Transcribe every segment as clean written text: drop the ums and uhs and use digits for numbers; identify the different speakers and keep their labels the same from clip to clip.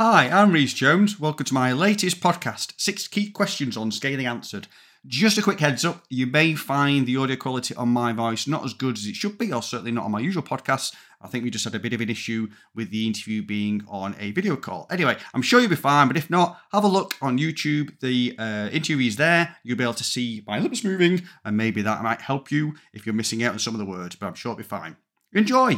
Speaker 1: Hi, I'm Rhys Jones. Welcome to my latest podcast, 6 Key Questions on Scaling Answered. Just a quick heads up, you may find the audio quality on my voice not as good as it should be, or certainly not on my usual podcasts. I think we just had a bit of an issue with the interview being on a video call. Anyway, I'm sure you'll be fine, but if not, have a look on YouTube. The interview is there. You'll be able to see my lips moving, and maybe that might help you if you're missing out on some of the words, but I'm sure it'll be fine. Enjoy!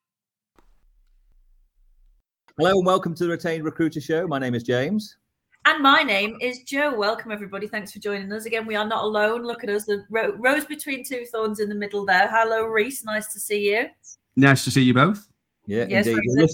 Speaker 2: Hello and welcome to the Retained Recruiter Show. My name is James.
Speaker 3: And my name is Jo. Welcome, everybody. Thanks for joining us. Again, we are not alone. Look at us, the rose between two thorns in the middle there. Hello, Rhys. Nice to see you.
Speaker 1: Nice to see you both.
Speaker 2: Yeah,
Speaker 3: yes,
Speaker 2: indeed.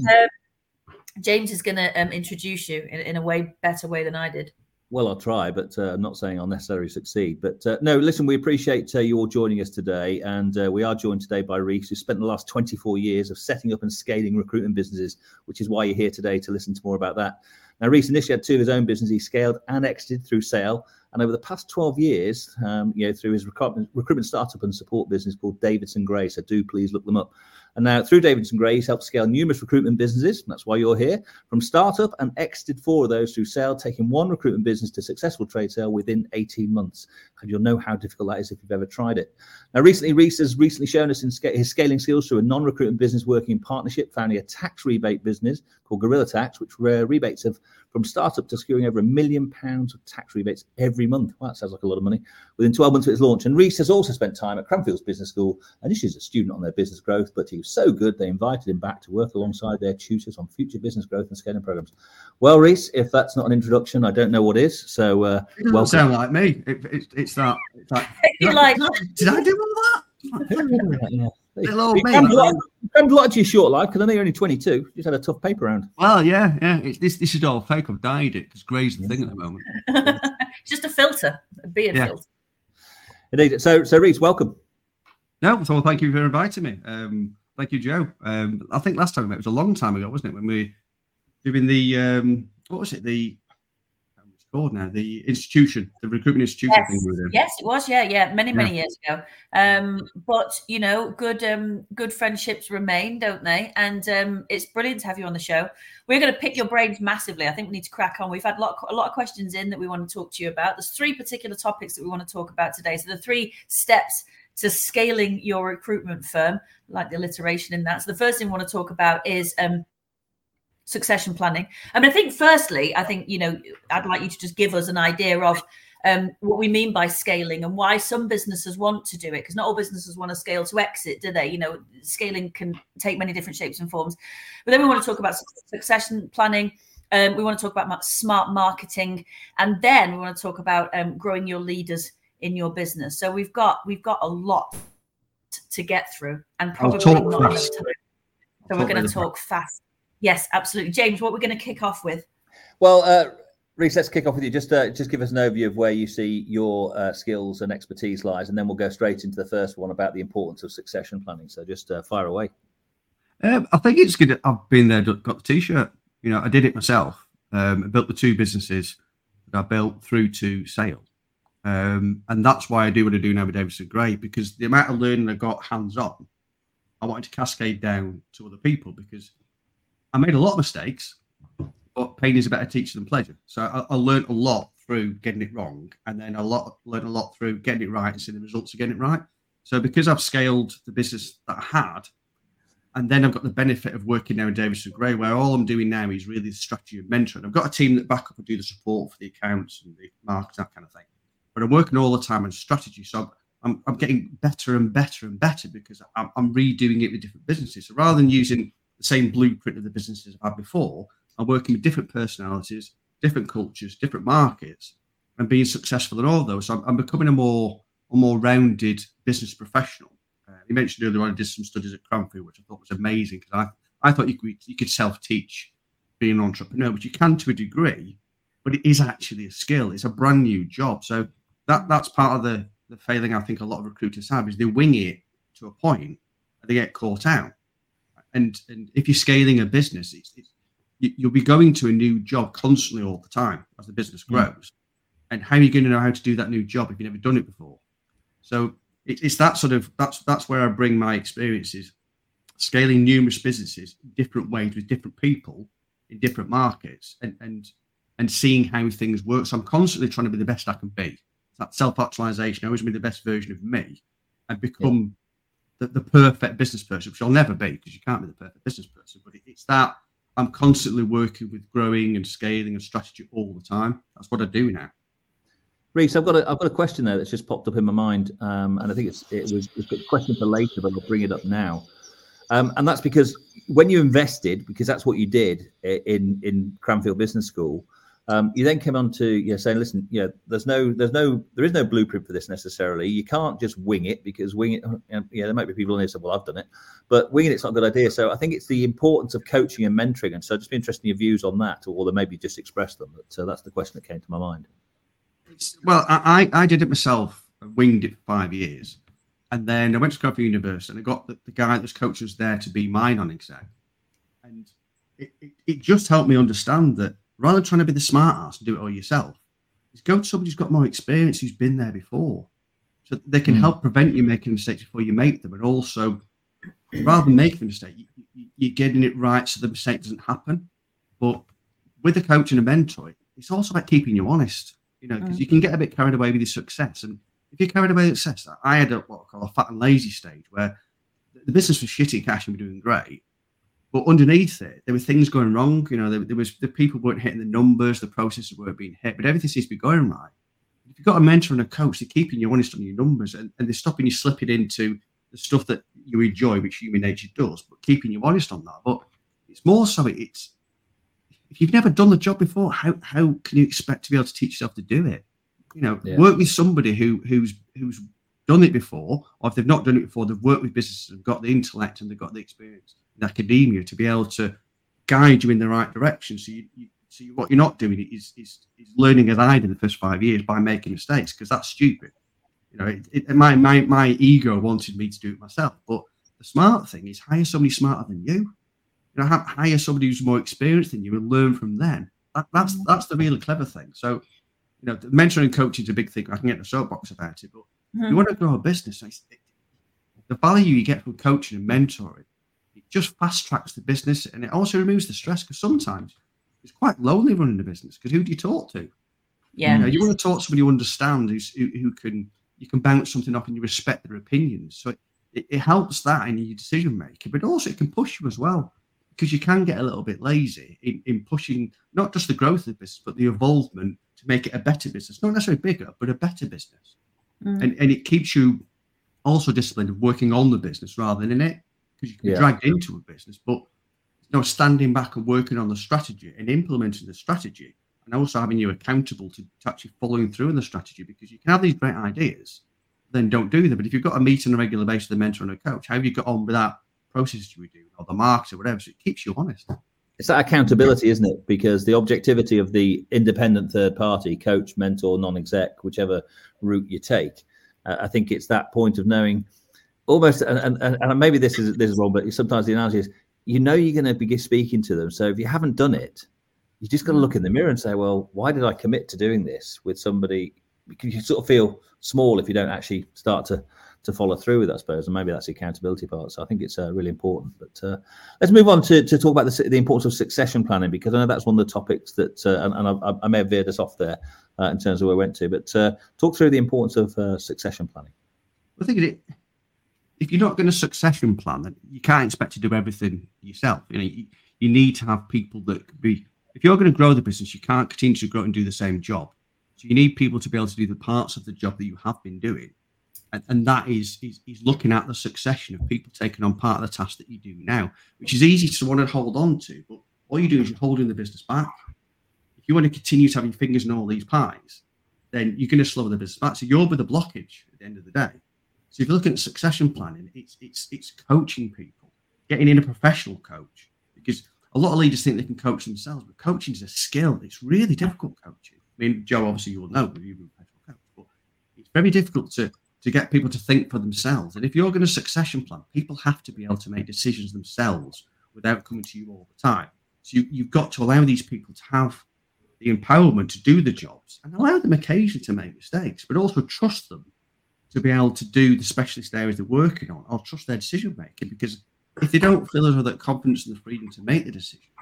Speaker 3: James is going to introduce you in a way better way than I did.
Speaker 2: Well, I'll try, but I'm not saying I'll necessarily succeed. But no, listen, we appreciate you all joining us today. And we are joined today by Rhys, who spent the last 24 years of setting up and scaling recruitment businesses, which is why you're here today to listen to more about that. Now, Rhys initially had 2 of his own businesses. He scaled and exited through sale. And over the past 12 years, through his recruitment startup and support business called Davidson Gray. So do please look them up. And now through Davidson Gray, he's helped scale numerous recruitment businesses. That's why you're here. From startup and exited 4 of those through sale, taking one recruitment business to successful trade sale within 18 months. And you'll know how difficult that is if you've ever tried it. Now, Rhys has recently shown us his scaling skills through a non-recruitment business working in partnership, founding a tax rebate business called Gorilla Tax, which rebates from startup to securing over £1 million of tax rebates every month. Well, that sounds like a lot of money. Within 12 months of its launch. And Rhys has also spent time at Cranfield Business School, initially as a student on their business growth, but he was so good they invited him back to work alongside their tutors on future business growth and scaling programs. Well, Rhys, if that's not an introduction, I don't know what is. So,
Speaker 1: it doesn't sound like me. It's that.
Speaker 3: You're like,
Speaker 1: did I do all that?
Speaker 2: Yeah.
Speaker 1: Hello, mate.
Speaker 2: Crammed a lot to your short life because I know you're only 22. You just had a tough paper round.
Speaker 1: Well, yeah. This is all fake. I've dyed it because grey's the thing at the moment.
Speaker 3: It's just a filter, a beard filter.
Speaker 2: Indeed. So Rhys, welcome.
Speaker 1: No, so thank you for inviting me. Thank you, Jo. I think last time we met was a long time ago, wasn't it? When we were doing the what was it? It's called now, the institution, the recruitment institution thing we were doing.
Speaker 3: Yes, it was. Yeah, many years ago. But good friendships remain, don't they? And it's brilliant to have you on the show. We're going to pick your brains massively. I think we need to crack on. We've had a lot of questions in that we want to talk to you about. There's 3 particular topics that we want to talk about today. So the 3 steps to scaling your recruitment firm, I like the alliteration in that. So the first thing we want to talk about is succession planning. I mean, I think firstly, I'd like you to just give us an idea of what we mean by scaling and why some businesses want to do it, because not all businesses want to scale to exit, do they? Scaling can take many different shapes and forms. But then we want to talk about succession planning. We want to talk about smart marketing, and then we want to talk about growing your leaders in your business. So we've got a lot to get through, and probably not enough time. So we're going to talk fast. Yes, absolutely. James, what we're going to kick off with?
Speaker 2: Well, Rhys, let's kick off with you. Just give us an overview of where you see your skills and expertise lies, and then we'll go straight into the first one about the importance of succession planning. So just fire away.
Speaker 1: I think it's good. I've been there, got the T-shirt. I did it myself. I built the 2 businesses that I built through to sale. And that's why I do what I do now with Davidson Gray, because the amount of learning I got hands-on, I wanted to cascade down to other people, because I made a lot of mistakes, but pain is a better teacher than pleasure. So I learned a lot through getting it wrong, and then learned a lot through getting it right and seeing the results of getting it right. So because I've scaled the business that I had, and then I've got the benefit of working now in Davidson Gray, where all I'm doing now is really the strategy and mentoring. I've got a team that back up and do the support for the accounts and the marketing, that kind of thing. But I'm working all the time on strategy. So I'm getting better and better and better because I'm redoing it with different businesses. So rather than using the same blueprint of the businesses I've had before, I'm working with different personalities, different cultures, different markets, and being successful in all of those. So I'm becoming a more rounded business professional. You mentioned earlier on I did some studies at Cranfield, which I thought was amazing, because I thought you could self-teach being an entrepreneur, but you can to a degree, but it is actually a skill. It's a brand new job. So that's part of the failing I think a lot of recruiters have, is they wing it to a point and they get caught out. And if you're scaling a business, you'll be going to a new job constantly all the time as the business grows. And how are you going to know how to do that new job if you've never done it before? So it's that sort of, that's where I bring my experiences, scaling numerous businesses, different ways with different people, in different markets and seeing how things work. So I'm constantly trying to be the best I can be. It's that self-actualization, always be the best version of me and become the perfect business person, which I'll never be because you can't be the perfect business person. But it's that I'm constantly working with growing and scaling and strategy all the time. That's what I do now.
Speaker 2: Reece, I've got a question there that's just popped up in my mind, and I think it was a question for later, but I'll bring it up now. And that's because when you invested, because that's what you did in Cranfield Business School, you then came on to saying, listen, there is no blueprint for this necessarily. You can't just wing it, because there might be people on here who say, well, I've done it, but winging it's not a good idea. So I think it's the importance of coaching and mentoring. And so I'd just be interested in your views on that, or maybe just express them. But that's the question that came to my mind.
Speaker 1: Well, I did it myself. I winged it for 5 years. And then I went to Cranfield University and I got the guy that was coaching us there to be my non-exec. And it just helped me understand that rather than trying to be the smart ass and do it all yourself, is go to somebody who's got more experience, who's been there before. So they can help prevent you making mistakes before you make them. And also, rather than making a mistake, you're getting it right so the mistake doesn't happen. But with a coach and a mentor, it's also about keeping you honest. Because you can get a bit carried away with your success. And if you're carried away with success, I had what I call a fat and lazy stage where the business was shitty cash and we were doing great. But underneath it, there were things going wrong. There was the people weren't hitting the numbers, the processes weren't being hit, but everything seems to be going right. If you've got a mentor and a coach, they're keeping you honest on your numbers and they're stopping you slipping into the stuff that you enjoy, which human nature does, but keeping you honest on that. But it's more so if you've never done the job before, how can you expect to be able to teach yourself to do it? Work with somebody who's done it before, or if they've not done it before, they've worked with businesses and got the intellect and they've got the experience in academia to be able to guide you in the right direction. So what you're not doing is learning as I did in the first 5 years by making mistakes, because that's stupid. My ego wanted me to do it myself, but the smart thing is hire somebody smarter than you. Hire somebody who's more experienced than you and learn from them. That's the really clever thing. So, mentoring and coaching is a big thing. I can get in a soapbox about it, but if you want to grow a business, the value you get from coaching and mentoring, it just fast tracks the business, and it also removes the stress, because sometimes it's quite lonely running a business, because who do you talk to?
Speaker 3: Yeah.
Speaker 1: You want to talk to somebody who understands, who you can bounce something off and you respect their opinions. So it helps that in your decision making, but also it can push you as well. Because you can get a little bit lazy in pushing not just the growth of the business, but the involvement to make it a better business. Not necessarily bigger, but a better business. And it keeps you also disciplined of working on the business rather than in it, because you can be dragged into a business. But standing back and working on the strategy and implementing the strategy, and also having you accountable to actually following through on the strategy, because you can have these great ideas, then don't do them. But if you've got a meet on a regular basis with a mentor and a coach, how have you got on with that process you would do, or the market or whatever? So it keeps you honest.
Speaker 2: It's that accountability, isn't it? Because the objectivity of the independent third party, coach, mentor, non-exec, whichever route you take, I think it's that point of knowing almost, and maybe this is wrong, but sometimes the analogy is, you're going to be speaking to them. So if you haven't done it, you just got to look in the mirror and say, well, why did I commit to doing this with somebody? Because you sort of feel small if you don't actually start to follow through with, I suppose, and maybe that's the accountability part. So I think it's really important. But let's move on to talk about the importance of succession planning, because I know that's one of the topics that, and I may have veered us off there in terms of where we went to, but talk through the importance of succession planning.
Speaker 1: I think if you're not going to succession plan, then you can't expect to do everything yourself. You need to have people that could be, if you're going to grow the business, you can't continue to grow and do the same job. So you need people to be able to do the parts of the job that you have been doing. And that is looking at the succession of people taking on part of the task that you do now, which is easy to want to hold on to, but all you do is you're holding the business back. If you want to continue to have your fingers in all these pies, then you're going to slow the business back. So you'll be the blockage at the end of the day. So if you're looking at succession planning, it's coaching people, getting in a professional coach, because a lot of leaders think they can coach themselves, but coaching is a skill. It's really difficult coaching. I mean, Joe, obviously you will know, but you've been a professional coach, but it's very difficult to get people to think for themselves. And if you're going to succession plan, people have to be able to make decisions themselves without coming to you all the time. So you've got to allow these people to have the empowerment to do the jobs and allow them occasionally to make mistakes, but also trust them to be able to do the specialist areas they're working on, or trust their decision making. Because if they don't feel as though that confidence and the freedom to make the decisions,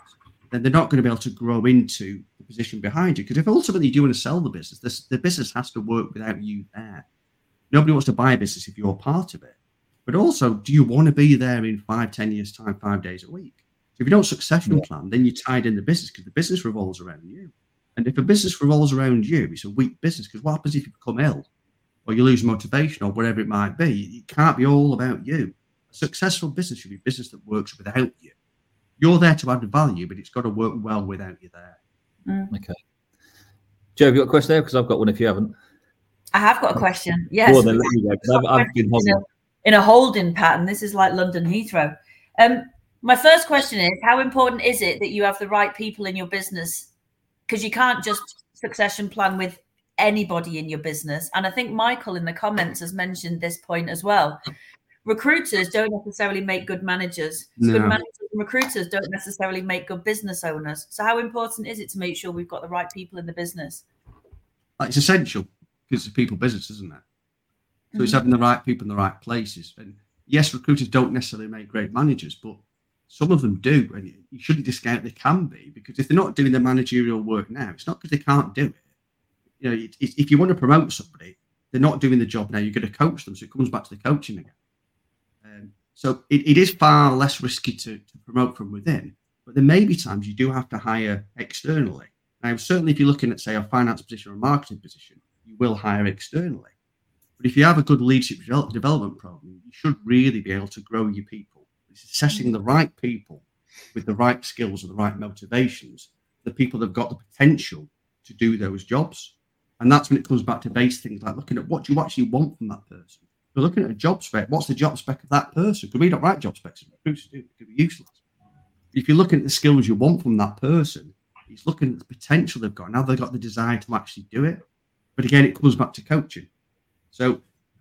Speaker 1: then they're not going to be able to grow into the position behind you. Because if ultimately you want to sell the business, the business has to work without you there. Nobody wants to buy a business if you're part of it. But also, do you want to be there in 5-10 years' time, 5 days a week? So if you don't succession plan, then you're tied in the business because the business revolves around you. And if a business revolves around you, it's a weak business. Because what happens if you become ill or you lose motivation or whatever it might be? It can't be all about you. A successful business should be a business that works without you. You're there to add value, but it's got to work well without you there.
Speaker 2: Okay. Joe, have you got a question there? Because I've got one if you haven't.
Speaker 3: I have got a question. Yes.
Speaker 2: Well, then, I've been
Speaker 3: in a holding pattern. This is like London Heathrow. My first question is, how important is it that you have the right people in your business? Because you can't just succession plan with anybody in your business. And I think Michael in the comments has mentioned this point as well. Recruiters don't necessarily make good managers.
Speaker 1: No.
Speaker 3: Good managers and recruiters don't necessarily make good business owners. So how important is it to make sure we've got the right people in the business?
Speaker 1: It's essential because it's a people business, isn't it? So it's having the right people in the right places. And yes, recruiters don't necessarily make great managers, but some of them do. And you shouldn't discount they can be, because if they're not doing the managerial work now, it's not because they can't do it. You know, if you want to promote somebody, they're not doing the job now, you're going to coach them. So it comes back to the coaching again. So it is far less risky to promote from within, but there may be times you do have to hire externally. Now, certainly if you're looking at, say, a finance position or a marketing position, you will hire externally. But if you have a good leadership development program, you should really be able to grow your people. It's assessing the right people with the right skills and the right motivations, the people that have got the potential to do those jobs. And that's when it comes back to base things like looking at what do you actually want from that person. We're looking at a job spec. What's the job spec of that person? Because we don't write job specs. Recruiters do. It could be useless. If you're looking at the skills you want from that person, it's looking at the potential they've got. Now they've got the desire to actually do it. But again, it comes back to coaching. So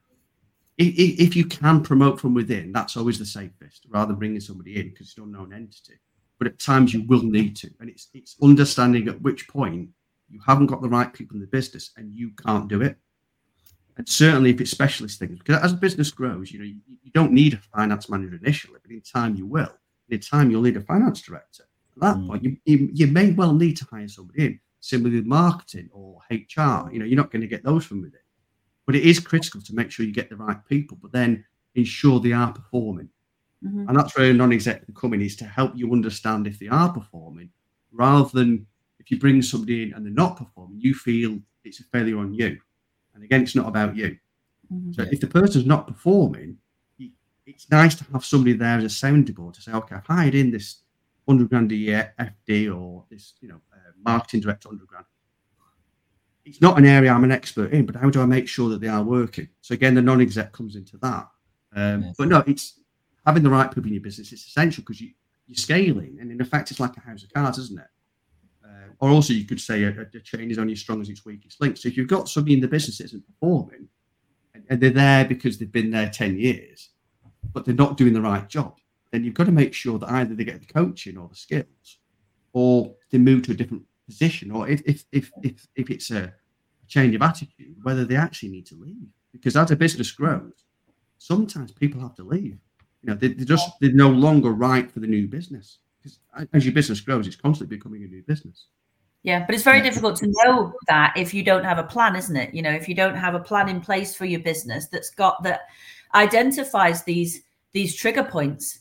Speaker 1: if you can promote from within, that's always the safest, rather than bringing somebody in because it's an unknown entity. But at times you will need to. And it's understanding at which point you haven't got the right people in the business and you can't do it. And certainly if it's specialist things, because as a business grows, you don't need a finance manager initially, but in time you will. In time you'll need a finance director. At that point, you may well need to hire somebody in. Similarly with marketing or HR, you're not going to get those from within. But it is critical to make sure you get the right people, but then ensure they are performing. Mm-hmm. And that's where a non-exec can come in, is to help you understand if they are performing, rather than if you bring somebody in and they're not performing, you feel it's a failure on you. And again, it's not about you. Mm-hmm. So if the person's not performing, it's nice to have somebody there as a sounding board to say, okay, I've hired in this 100 grand a year FD or this, marketing director 100 grand. It's not an area I'm an expert in, but how do I make sure that they are working? So again, the non-exec comes into that. But no, it's having the right people in your business. It's essential because you're scaling, and in effect, it's like a house of cards, isn't it? Or also, you could say a chain is only as strong as its weakest link. So if you've got somebody in the business that isn't performing, and they're there because they've been there 10 years, but they're not doing the right job, then you've got to make sure that either they get the coaching or the skills, or they move to a different position, or if it's a change of attitude, whether they actually need to leave. Because as a business grows, sometimes people have to leave. They're no longer right for the new business. Because as your business grows, it's constantly becoming a new business.
Speaker 3: Yeah, but it's very difficult to know that if you don't have a plan, isn't it? If you don't have a plan in place for your business that identifies these trigger points,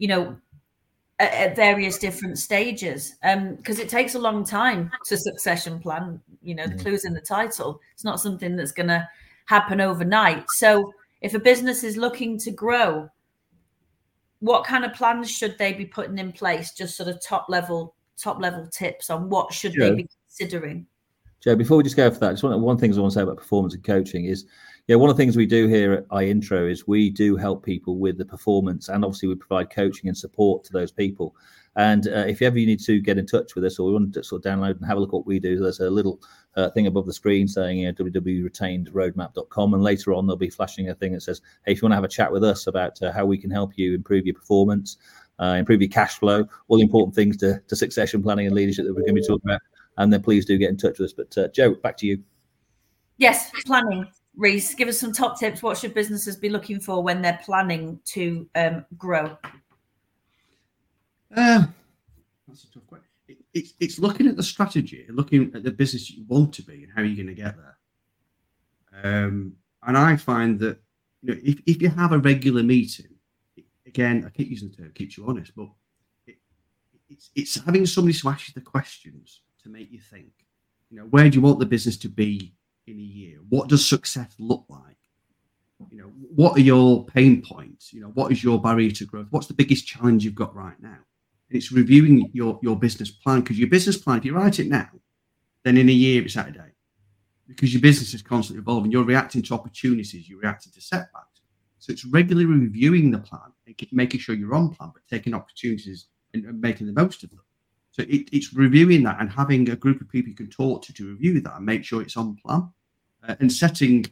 Speaker 3: at various different stages, because it takes a long time to succession plan. The clue's in the title. It's not something that's going to happen overnight. So if a business is looking to grow, what kind of plans should they be putting in place? Just sort of top level tips on what should they be considering.
Speaker 2: Joe, before we just go for that, just one thing I want to say about performance and coaching is, one of the things we do here at iIntro is we do help people with the performance, and obviously we provide coaching and support to those people. And if ever you need to get in touch with us, or we want to sort of download and have a look at what we do, there's a little thing above the screen saying www.retainedroadmap.com, and later on they'll be flashing a thing that says, hey, if you want to have a chat with us about how we can help you improve your performance, improve your cash flow, all the important things to succession planning and leadership that we're going to be talking about, and then please do get in touch with us. But Joe, back to you.
Speaker 3: Yes, planning. Reese, give us some top tips. What should businesses be looking for when they're planning to grow?
Speaker 1: I That's a tough question. It's looking at the strategy, looking at the business you want to be, and how you're going to get there. And I find that if you have a regular meeting, again, I keep using the term keeps you honest, but it's having somebody to ask you the questions to make you think. Where do you want the business to be in a year? What does success look like? What are your pain points? What is your barrier to growth? What's the biggest challenge you've got right now? And it's reviewing your business plan, because your business plan, if you write it now, then in a year it's out of date, because your business is constantly evolving. You're reacting to opportunities, you're reacting to setbacks. So it's regularly reviewing the plan and making sure you're on plan, but taking opportunities and making the most of them. So it's reviewing that and having a group of people you can talk to review that and make sure it's on plan, and setting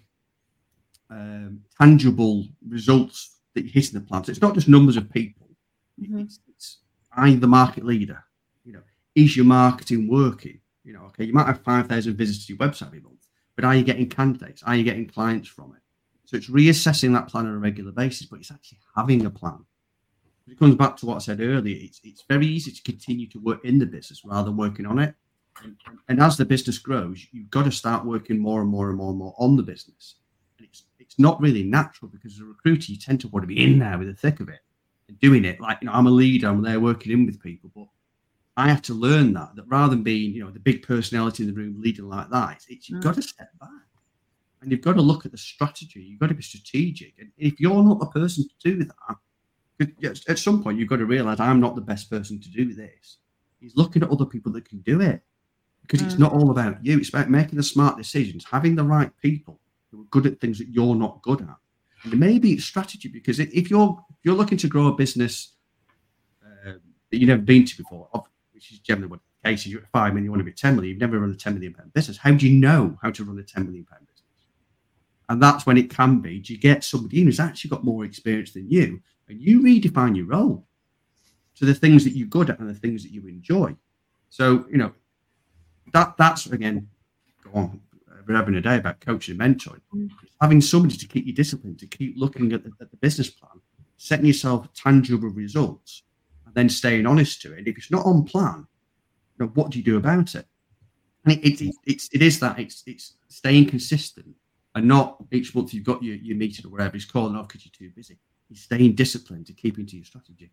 Speaker 1: tangible results that you're hitting the plan. So it's not just numbers of people. Mm-hmm. It's are you the market leader? Is your marketing working? Okay, you might have 5,000 visitors to your website every month, but are you getting candidates? Are you getting clients from it? So it's reassessing that plan on a regular basis, but it's actually having a plan. It comes back to what I said earlier. It's very easy to continue to work in the business rather than working on it. And as the business grows, you've got to start working more and more and more and more on the business. And it's not really natural, because as a recruiter, you tend to want to be in there with the thick of it and doing it. Like, I'm a leader, I'm there working in with people, but I have to learn that rather than being, the big personality in the room leading like that, you've got to step back and you've got to look at the strategy. You've got to be strategic. And if you're not the person to do that, at some point you've got to realize I'm not the best person to do this. He's looking at other people that can do it, because it's not all about you. It's about making the smart decisions, having the right people who are good at things that you're not good at. And maybe it's strategy, because if you're looking to grow a business that you've never been to before, which is generally what the case is, you're at 5 million, you want to be 10 million, you've never run a 10 million pound business. How do you know how to run a 10 million pound business? And that's when it can be, do you get somebody in who's actually got more experience than you, and you redefine your role to the things that you're good at and the things that you enjoy. So, that's, again, go on, we're having a day about coaching and mentoring. Having somebody to keep you disciplined, to keep looking at the business plan, setting yourself tangible results, and then staying honest to it. And if it's not on plan, what do you do about it? And it's staying consistent, and not each month you've got your meeting or whatever, he's calling off because you're too busy. He's staying disciplined to keep into your strategy.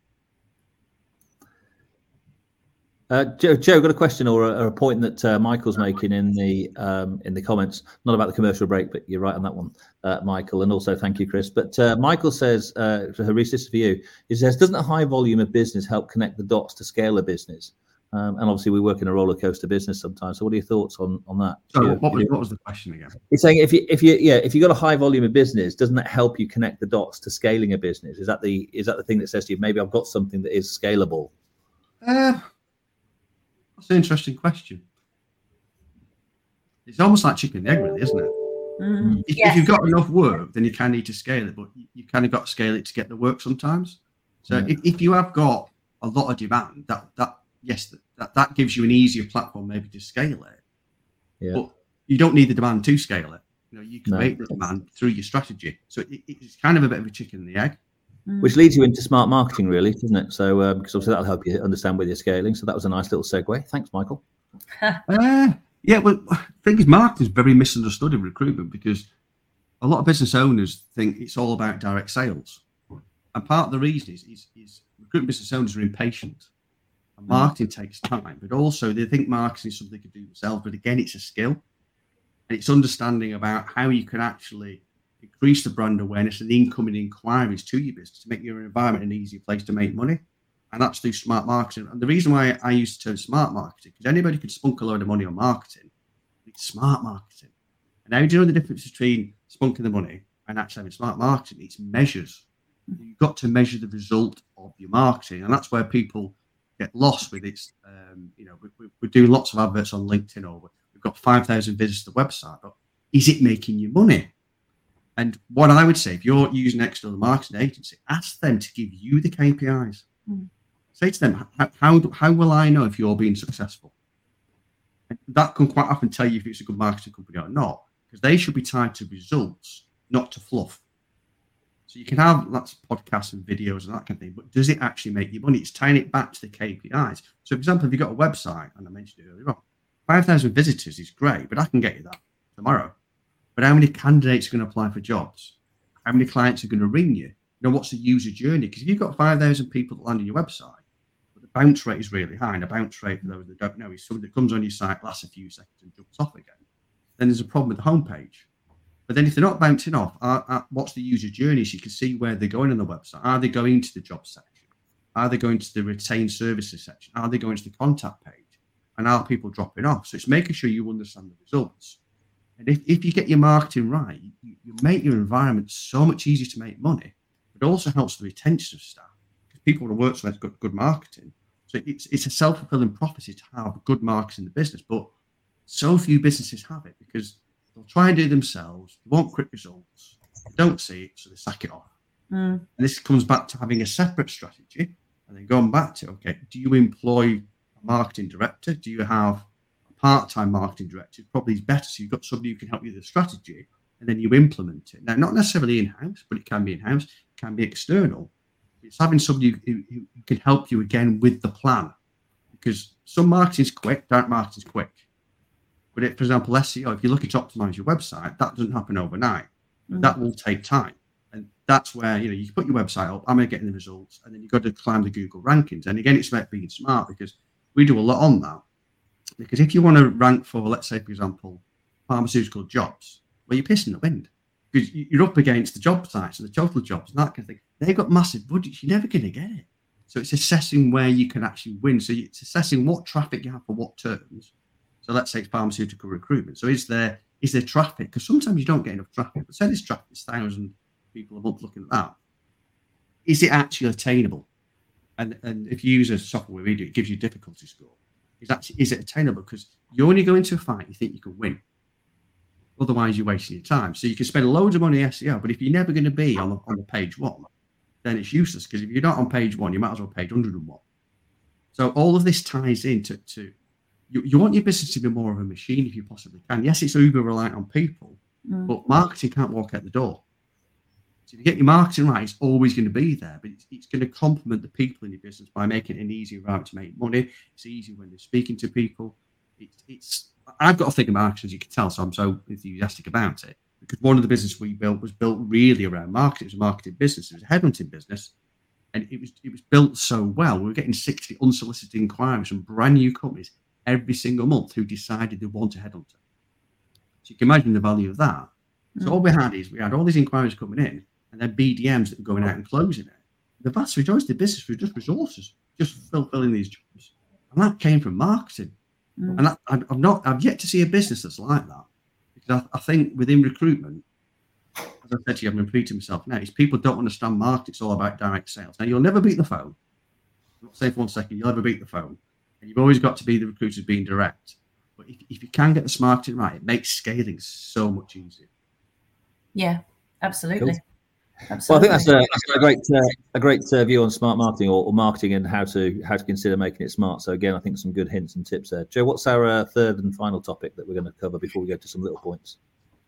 Speaker 2: Joe, got a question or a point that Michael's making in the comments, not about the commercial break, but you're right on that one, Michael, and also thank you, Chris. But Michael says, Haris, this is for you. He says, doesn't a high volume of business help connect the dots to scale a business? And obviously, we work in a roller coaster business sometimes. So, what are your thoughts on that?
Speaker 1: So, what was the question again?
Speaker 2: He's saying if you got a high volume of business, doesn't that help you connect the dots to scaling a business? Is that the thing that says to you, maybe I've got something that is scalable?
Speaker 1: That's an interesting question. It's almost like chicken and egg, really, isn't it? Mm-hmm. If you've got enough work, then you kind of need to scale it, but you kind of got to scale it to get the work sometimes. So if you have got a lot of demand, that gives you an easier platform maybe to scale it. Yeah. But you don't need the demand to scale it. You can make the demand through your strategy. So it's kind of a bit of a chicken and the egg.
Speaker 2: Which leads you into smart marketing, really, doesn't it? So, because obviously that'll help you understand where you're scaling. So that was a nice little segue. Thanks, Michael.
Speaker 1: Well, I think marketing is very misunderstood in recruitment, because a lot of business owners think it's all about direct sales. And part of the reason is recruitment business owners are impatient. And marketing takes time, but also they think marketing is something they can do themselves. But again, it's a skill. And it's understanding about how you can actually increase the brand awareness and the incoming inquiries to your business to make your environment an easier place to make money. And that's through smart marketing. And the reason why I use the term smart marketing, because anybody could spunk a load of money on marketing. It's smart marketing. And how do you know the difference between spunking the money and actually having smart marketing? It's measures. You've got to measure the result of your marketing. And that's where people get lost with it. We're doing lots of adverts on LinkedIn, or we've got 5,000 visitors to the website, but is it making you money? And what I would say, if you're using an external marketing agency, ask them to give you the KPIs. Say to them, how will I know if you're being successful? And that can quite often tell you if it's a good marketing company or not, because they should be tied to results, not to fluff. So So you can have lots of podcasts and videos and that kind of thing, but does it actually make you money? It's tying it back to the KPIs. So, for example, if you've got a website, and I mentioned it earlier on, 5,000 visitors is great, but I can get you that tomorrow. But how many candidates are going to apply for jobs? How many clients are going to ring you? You know, what's the user journey? Because if you've got 5,000 people that land on your website, but the bounce rate is really high, and a bounce rate, for those that don't know, is somebody that comes on your site, lasts a few seconds and jumps off again. Then there's a problem with the homepage. But then if they're not bouncing off, what's the user journey? So you can see where they're going on the website. Are they going to the job section? Are they going to the retained services section? Are they going to the contact page? And are people dropping off? So it's making sure you understand the results. And if you get your marketing right, you make your environment so much easier to make money. It also helps the retention of staff because people want to work, so they've got good marketing. So it's a self-fulfilling prophecy to have good marketing in the business, but so few businesses have it because they'll try and do it themselves. They want quick results. They don't see it, so they sack it off. And this comes back to having a separate strategy and then going back to, okay, do you employ a marketing director? Do you have a part-time marketing director? Probably is better. So you've got somebody who can help you with the strategy and then you implement it. Now, not necessarily in-house, but it can be in-house, it can be external. It's having somebody who can help you again with the plan because some marketing is quick, direct marketing is quick. But for example, SEO, if you're looking to optimize your website, that doesn't happen overnight. That will take time. And that's where, you put your website up, am I getting the results? And then you've got to climb the Google rankings. And again, it's about being smart because we do a lot on that. Because if you want to rank for, let's say, for example, pharmaceutical jobs, well, you're pissing the wind. Because you're up against the job sites and the total jobs and that kind of thing. They've got massive budgets. You're never going to get it. So it's assessing where you can actually win. So it's assessing what traffic you have for what terms. So let's say it's pharmaceutical recruitment. So is there traffic? Because sometimes you don't get enough traffic. But say there's traffic, it's 1,000 people a month looking at that. Is it actually attainable? And if you use a software we do, it gives you a difficulty score. Is it attainable? Because you only go into a fight you think you can win. Otherwise, you're wasting your time. So you can spend loads of money on SEO, but if you're never going to be on the page one, then it's useless. Because if you're not on page one, you might as well page 101. So all of this ties into you want your business to be more of a machine if you possibly can. Yes, it's uber reliant on people, but marketing can't walk out the door. So if you get your marketing right, it's always going to be there, but it's going to complement the people in your business by making it an easier route to make money. It's easy when they're speaking to people. I've got a thing of marketing, as you can tell, so I'm so enthusiastic about it. Because one of the businesses we built was built really around marketing. It was a marketing business. It was a headhunting business. And it was built so well. We were getting 60 unsolicited inquiries from brand new companies every single month who decided they want a headhunter. So you can imagine the value of that. So all we had all these inquiries coming in and then BDMs that were going out and closing it. The vast majority of the business was just resources, just fulfilling these jobs. And that came from marketing. And I've yet to see a business that's like that. Because I think within recruitment, as I said to you, I'm repeating myself now, is people don't understand marketing. It's all about direct sales. Now, you'll never beat the phone. I'm not saying for 1 second, you'll never beat the phone. And you've always got to be the recruiters being direct. But if you can get the marketing right, it makes scaling so much easier.
Speaker 3: Yeah, absolutely.
Speaker 2: Cool. Well, I think that's a great view on smart marketing or marketing and how to consider making it smart. So again, I think some good hints and tips there. Jo, what's our third and final topic that we're going to cover before we go to some little points?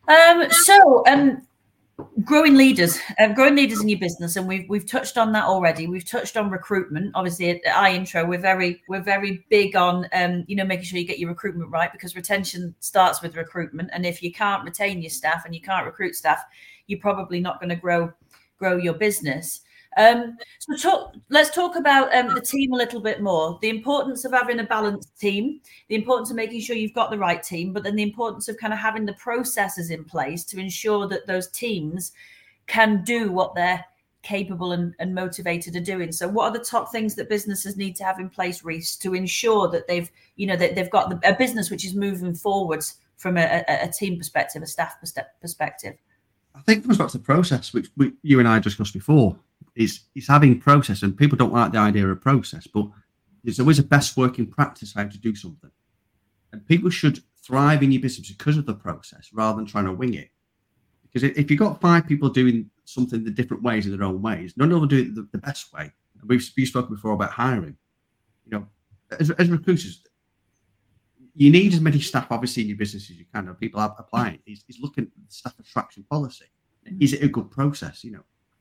Speaker 3: Growing leaders in your business, and we've touched on that already. We've touched on recruitment. Obviously, at iIntro, we're very big on making sure you get your recruitment right, because retention starts with recruitment. And if you can't retain your staff and you can't recruit staff, you're probably not going to grow your business. Let's talk about the team a little bit more. The importance of having a balanced team, the importance of making sure you've got the right team, but then the importance of kind of having the processes in place to ensure that those teams can do what they're capable and motivated of doing. So what are the top things that businesses need to have in place, Reece, to ensure that they've got a business which is moving forwards from a team perspective, a staff perspective?
Speaker 1: I think it comes back to the process, which you and I discussed before, is having process. And people don't like the idea of process, but there's always a best working practice how to do something. And people should thrive in your business because of the process rather than trying to wing it. Because if you've got 5 people doing something the different ways in their own ways, none of them will do it the best way. And we've spoken before about hiring. As recruiters, you need as many staff, obviously, in your business as you can. People are applying. Is looking at the staff attraction policy. Is it a good process?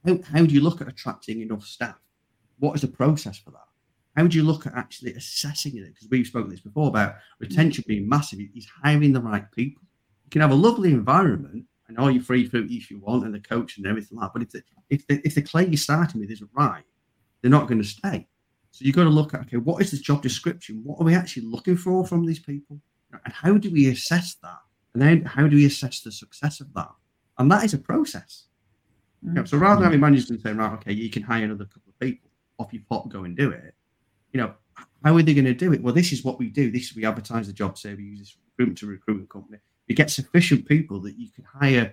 Speaker 1: how do you look at attracting enough staff? What is the process for that? How do you look at actually assessing it? Because we've spoken this before about retention being massive. It's hiring the right people. You can have a lovely environment and all your free fruit if you want and the coach and everything like that. But if the clay you're starting with isn't right, they're not going to stay. So you've got to look at, okay, what is the job description? What are we actually looking for from these people? And how do we assess that? And then how do we assess the success of that? And that is a process. You know, so rather than having managers and saying, right, okay, you can hire another couple of people off your pot, go and do it. You know, how are they going to do it? Well, this is what we do. We advertise the job, say we use this recruitment company. We get sufficient people that you can hire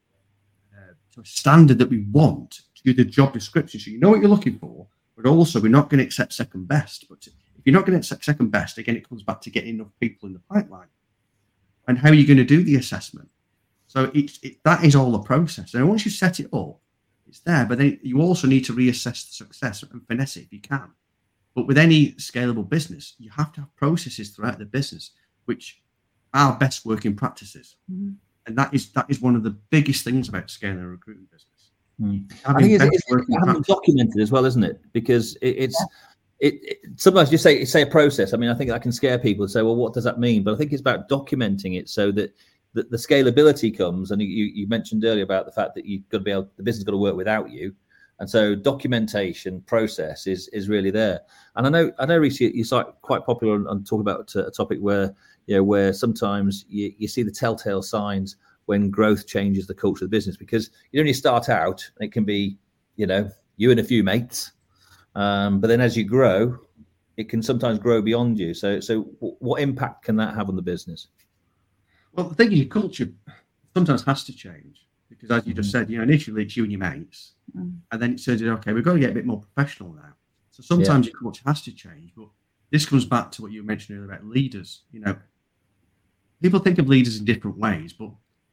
Speaker 1: to a standard that we want to do the job description. So you know what you're looking for, but also we're not going to accept second best. But if you're not going to accept second best, again, it comes back to getting enough people in the pipeline. And how are you going to do the assessment? So that is all the process. And once you set it up, it's there. But then you also need to reassess the success and finesse it if you can. But with any scalable business, you have to have processes throughout the business, which are best working practices. Mm-hmm. And that is one of the biggest things about scaling a recruitment business.
Speaker 2: I think it's documented as well, isn't it? Because it's sometimes you say a process. I mean, I think that can scare people and say, well, what does that mean? But I think it's about documenting it so that the scalability comes. And you mentioned earlier about the fact that you've got to be able, the business has got to work without you. And so documentation process is really there. And I know, Reece, you're quite popular on talking about a topic where, you know, where sometimes you see the telltale signs when growth changes the culture of the business, because you only start out, it can be, you know, you and a few mates. But then as you grow, it can sometimes grow beyond you. So what impact can that have on the business?
Speaker 1: Well, the thing is, your culture sometimes has to change. Because as you just said, you know, initially it's you and your mates, and then it says, okay, we've got to get a bit more professional now. So sometimes your culture has to change. But this comes back to what you mentioned earlier about leaders. You know, people think of leaders in different ways, but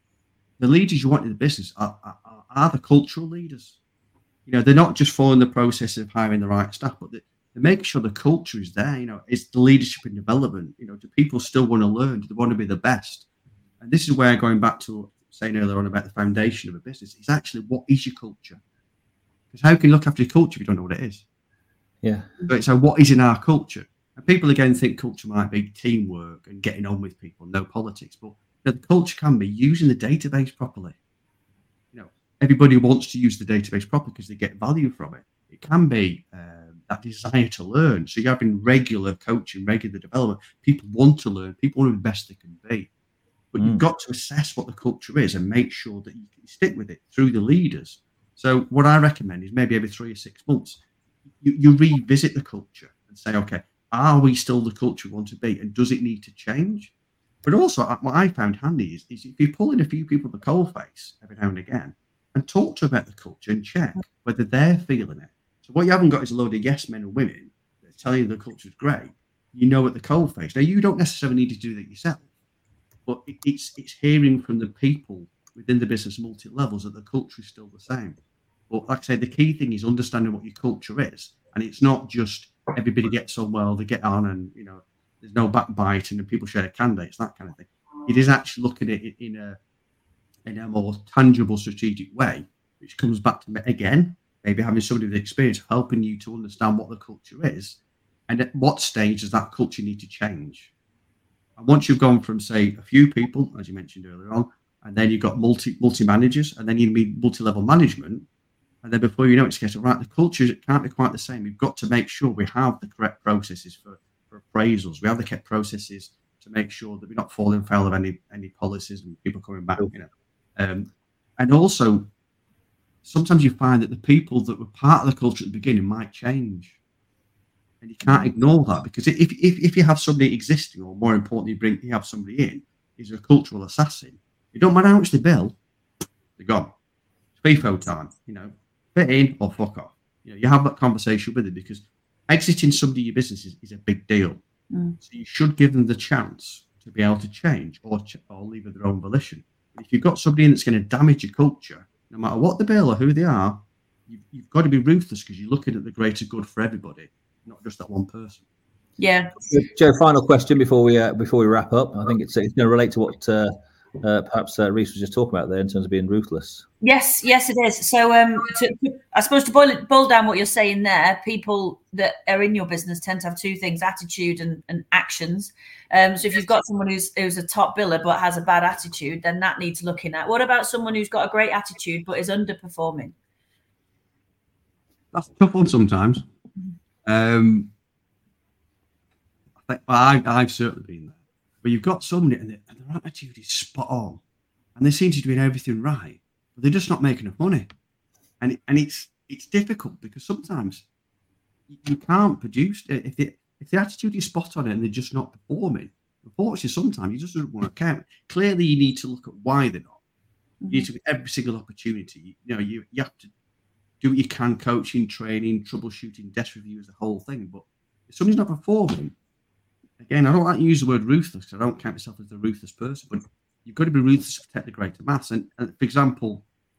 Speaker 1: the leaders you want in the business are the cultural leaders. You know, they're not just following the process of hiring the right staff, but they make sure the culture is there. You know, it's the leadership and development. You know, do people still want to learn? Do they want to be the best? And this is where, going back to saying earlier on about the foundation of a business, is actually what is your culture? Because how can you look after your culture if you don't know what it is?
Speaker 2: Yeah.
Speaker 1: So what is in our culture? And people again think culture might be teamwork and getting on with people, no politics. But you know, the culture can be using the database properly. You know, everybody wants to use the database properly because they get value from it. It can be that desire to learn. So you're having regular coaching, regular development. People want to learn. People want to be the best they can be. But you've got to assess what the culture is and make sure that you can stick with it through the leaders. So what I recommend is maybe every 3 or 6 months, you revisit the culture and say, okay, are we still the culture we want to be? And does it need to change? But also what I found handy is if you pull in a few people at the coalface every now and again and talk to them about the culture and check whether they're feeling it. So what you haven't got is a load of yes men and women that tell you the culture is great. You know at the coalface. Now, you don't necessarily need to do that yourself. But it's hearing from the people within the business multi-levels that the culture is still the same. But like I say, the key thing is understanding what your culture is. And it's not just everybody gets on well, they get on and, you know, there's no backbiting and people share candidates, that kind of thing. It is actually looking at it in a more tangible, strategic way, which comes back to, again, maybe having somebody with experience helping you to understand what the culture is and at what stage does that culture need to change. And once you've gone from, say, a few people, as you mentioned earlier on, and then you've got multi-managers, and then you need multi-level management, and then before you know it's getting right, the culture can't be quite the same. You've got to make sure we have the correct processes for appraisals. We have the correct processes to make sure that we're not falling foul of any policies and people coming back, you know. And also, sometimes you find that the people that were part of the culture at the beginning might change. And you can't ignore that, because if you have somebody existing, or more importantly, you have somebody in, who's a cultural assassin, it don't matter how much they bill, they're gone. It's FIFO time, you know, fit in or fuck off. You know, you have that conversation with them, because exiting somebody in your business is a big deal. So you should give them the chance to be able to change or leave of their own volition. And if you've got somebody in that's going to damage your culture, no matter what the bill or who they are, you've got to be ruthless, because you're looking at the greater good for everybody, not just that one person.
Speaker 3: Yeah.
Speaker 2: Joe, final question before we wrap up. I think it's going to relate to perhaps Reese was just talking about there in terms of being ruthless.
Speaker 3: Yes, it is. So, I suppose to boil down what you're saying there, people that are in your business tend to have two things: attitude and actions. So, if you've got someone who's a top biller but has a bad attitude, then that needs looking at. What about someone who's got a great attitude but is underperforming?
Speaker 1: That's a tough one sometimes. I've certainly been there. But you've got somebody and their attitude is spot on, and they seem to be doing everything right, but they're just not making enough money, and it's difficult because sometimes you can't produce if the attitude is spot on it and they're just not performing. Unfortunately, sometimes you just don't want to count. Clearly, you need to look at why they're not. You need to get every single opportunity. You have to do what you can: coaching, training, troubleshooting, desk reviews, the whole thing. But if somebody's not performing, again, I don't like to use the word ruthless because I don't count myself as a ruthless person, but you've got to be ruthless to protect the greater mass. And for example,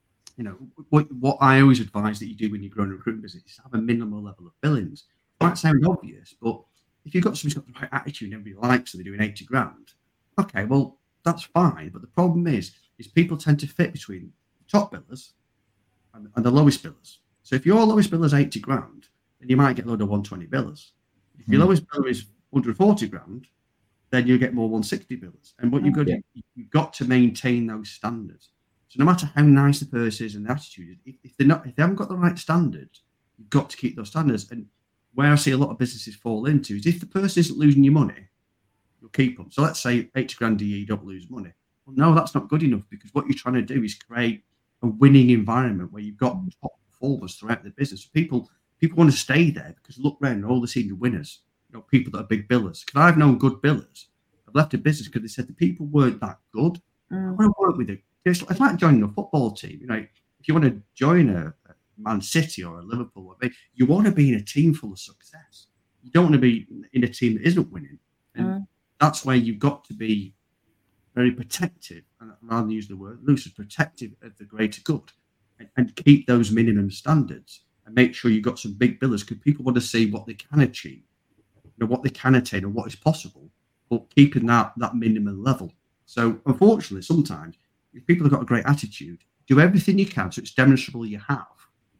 Speaker 1: what I always advise that you do when you're growing a recruitment business is have a minimal level of billings. It might sound obvious, but if you've got somebody who's got the right attitude and everybody likes them, they're doing 80 grand, okay, well, that's fine. But the problem is people tend to fit between the top billers and the lowest billers. So if your lowest biller is 80 grand, then you might get a load of 120 billers. If your lowest biller is 140 grand, then you get more 160 billers. And what you've got to maintain those standards. So no matter how nice the person is and the attitude is, if they haven't got the right standards, you've got to keep those standards. And where I see a lot of businesses fall into is if the person isn't losing you money, you'll keep them. So let's say 80 grand a year, you don't lose money. Well, no, that's not good enough, because what you're trying to do is create a winning environment where you've got top performers throughout the business. People want to stay there because look around, all the senior winners, people that are big billers. Because I've known good billers. I've left a business because they said the people weren't that good. I want to work with it. It's like joining a football team. If you want to join a Man City or a Liverpool, you want to be in a team full of success. You don't want to be in a team that isn't winning. And that's where you've got to be very protective, and rather than use the word loose, protective of the greater good, and keep those minimum standards, and make sure you've got some big billers, because people want to see what they can achieve, what they can attain and what is possible, but keeping that minimum level. So unfortunately, sometimes if people have got a great attitude, do everything you can so it's demonstrable you have.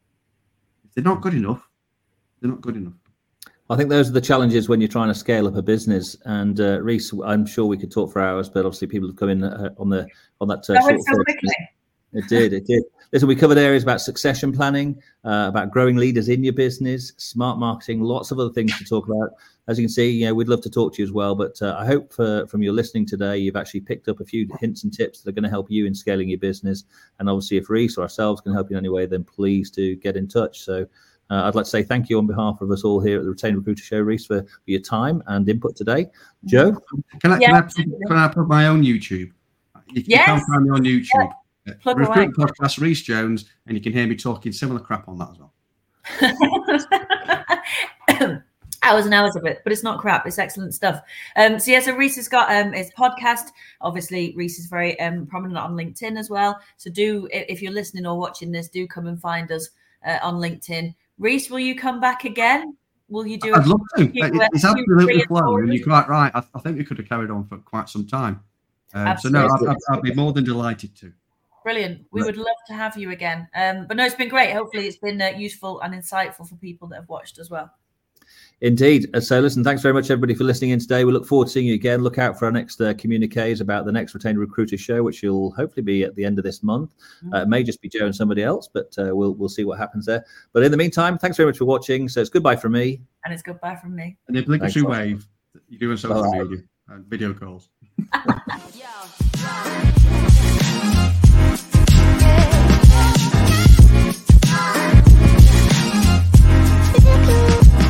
Speaker 1: If they're not good enough, they're not good enough.
Speaker 2: I think those are the challenges when you're trying to scale up a business. And Reese, I'm sure we could talk for hours, but obviously people have come in on that.
Speaker 3: That went so quickly.
Speaker 2: It did. Listen, we covered areas about succession planning, about growing leaders in your business, smart marketing, lots of other things to talk about. As you can see, we'd love to talk to you as well. But I hope from your listening today, you've actually picked up a few hints and tips that are going to help you in scaling your business. And obviously, if Reese or ourselves can help you in any way, then please do get in touch. So I'd like to say thank you on behalf of us all here at the Retained Recruiter Show, Reese, for your time and input today. Joe?
Speaker 1: Can I put my own YouTube? You can find me on YouTube. Recruit Podcast, Reese Jones, and you can hear me talking similar crap on that as well.
Speaker 3: Hours and hours of it, but it's not crap. It's excellent stuff. So Reese has got his podcast. Obviously, Reese is very prominent on LinkedIn as well. So if you're listening or watching this, do come and find us on LinkedIn. Reese, will you come back again? Will you do?
Speaker 1: I'd love to. It's absolutely flowing. You're quite right. I think we could have carried on for quite some time. So no, I'd be more than delighted to.
Speaker 3: Brilliant. We would love to have you again. But no, it's been great. Hopefully it's been useful and insightful for people that have watched as well.
Speaker 2: Indeed. So listen, thanks very much, everybody, for listening in today. We look forward to seeing you again. Look out for our next communiques about the next Retained Recruiter Show, which will hopefully be at the end of this month. It may just be Joe and somebody else, but we'll see what happens there. But in the meantime, thanks very much for watching. So it's goodbye from me.
Speaker 3: And it's goodbye from me.
Speaker 1: And the obligatory wave that you do on social media and video calls.